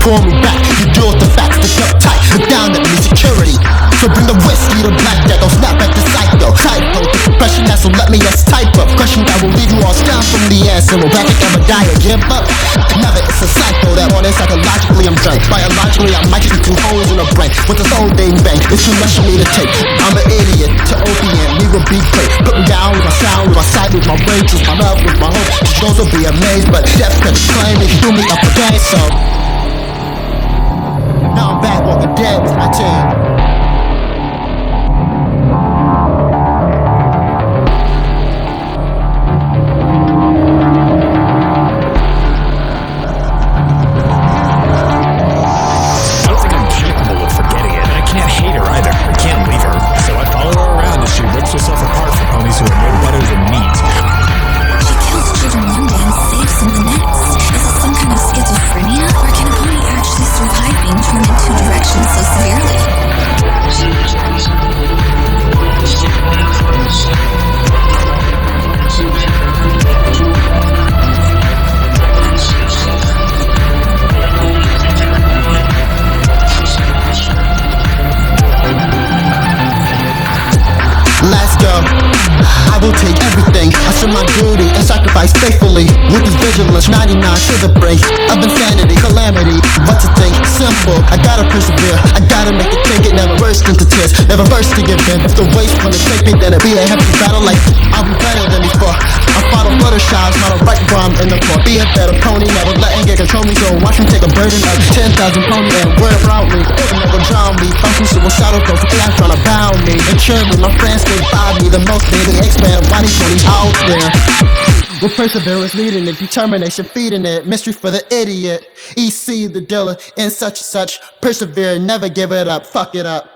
pull me back. You deal with the facts, the uptight, look down at me, security. So bring the whiskey to black that don't snap at the psycho. Typo, the compression that so let me as type up. Crushing that will leave you all down from the answer. Will back ever die or give up? Never, it's a cycle that morning psychologically I'm drank. Biologically I might just two holes in a brain. With this whole thing bang, it's too much for me to take. I'm an idiot to opium, we will be great. Put me down with my sound, with my sight, with my brain, choose my love, with my hope. Just goes will be amazed, but death can claim it, do me up again, so now I'm back walking dead with my team. Herself apart from ponies who are no better than meat. She kills children one day and saves them the next. Is it some kind of schizophrenia? Or can a pony actually survive being torn in two directions so severely? Let's go. I will take everything. I serve my duty and sacrifice faithfully. With this vigilance, 99 to the brink of insanity, calamity. What to think? Simple. I gotta persevere. I gotta make it think it. Never burst into tears. Never first to give in. If the waste wanna take me, then it'll be a hefty battle. Like I'll be better than before. I fought on Fluttershy's, not a right bomb in the floor. Be a better pony, never letting it control me. So watch me take a burden of 10,000 pony and wear around me. It will never drown me. Function suicidal, close to AI trying to bound me. Ensure me, my friends stay by me. The most daily expand body pony out there. With perseverance leading it, determination feeding it. Mystery for the idiot. EC the dealer in such and such. Persevere, never give it up. Fuck it up.